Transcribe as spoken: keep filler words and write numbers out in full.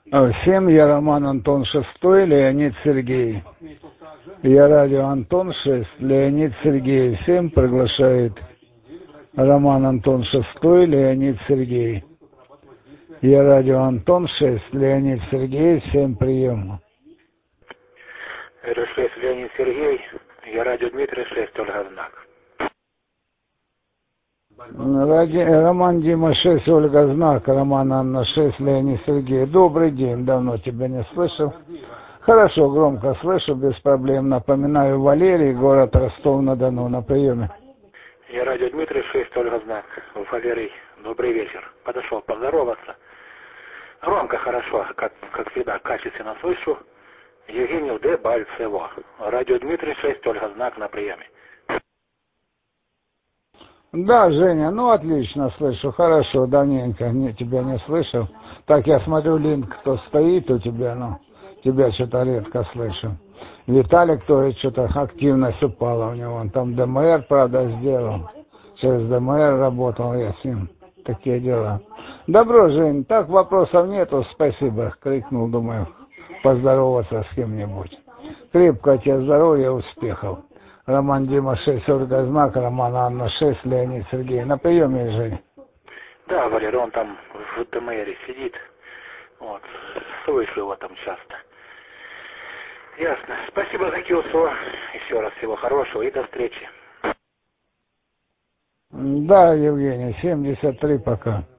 А, Всем я Роман Антон Шестой, Леонид Сергей. Я радио Антон шесть, Леонид Сергей. Всем приглашает Роман Антон Шестой, Леонид Сергей. Я радио Антон шесть, Леонид Сергей. Всем прием. эр шесть, Леонид Сергей. Я радио Дмитрий шесть, Ольга Знак. Ради... Роман Дима шесть, Ольга Знак, Роман Анна шесть, Леонид Сергей. Добрый день, давно тебя не слышал. Хорошо, громко слышу, без проблем. Напоминаю, Валерий, город Ростов-на-Дону, на приеме. Я радио Дмитрий шесть, Ольга Знак. Валерий, добрый вечер. Подошел поздороваться. Громко, хорошо, как, как всегда, качественно слышу. Евгений Д. Бальцево. Радио Дмитрий шесть, Ольга Знак, на приеме. Да, Женя, ну отлично слышу, хорошо, давненько не, тебя не слышал. Так, я смотрю, линк кто стоит у тебя, ну, тебя что-то редко слышу. Виталик тоже что-то активность упала у него, он там ДМР, правда, сделал. Через ДМР работал я с ним, такие дела. Добро, Жень, так вопросов нету, спасибо, крикнул, думаю, поздороваться с кем-нибудь. Крепкого тебе здоровья, успехов. Роман Дима шесть, Ольга Знак, Роман Анна шесть, Леонид Сергей. На приеме, Жень. Да, Валерий, он там в ДМРе сидит. Вот, слышу его там часто. Ясно. Спасибо за Киосо. Еще раз всего хорошего и до встречи. Да, Евгений, семьдесят три пока.